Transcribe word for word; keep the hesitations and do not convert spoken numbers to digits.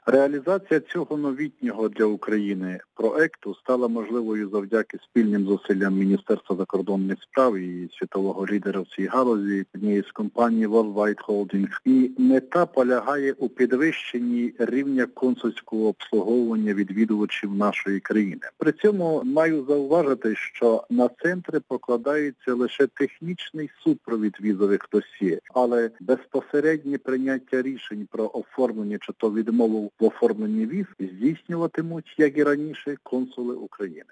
Реалізація цього новітнього для України проекту стала можливою завдяки спільним зусиллям Міністерства закордонних справ і світового лідера в цій галузі, однієї з компаній Worldwide Holding. І мета полягає у підвищенні рівня консульського обслуговування відвідувачів нашої країни. При цьому маю зауважити, що на центри покладається лише технічний супровід візових досьє, але безпосереднє прийняття рішень про оформлення чи то відмову в оформленні віз здійснюватимуть, як і раніше, консули України.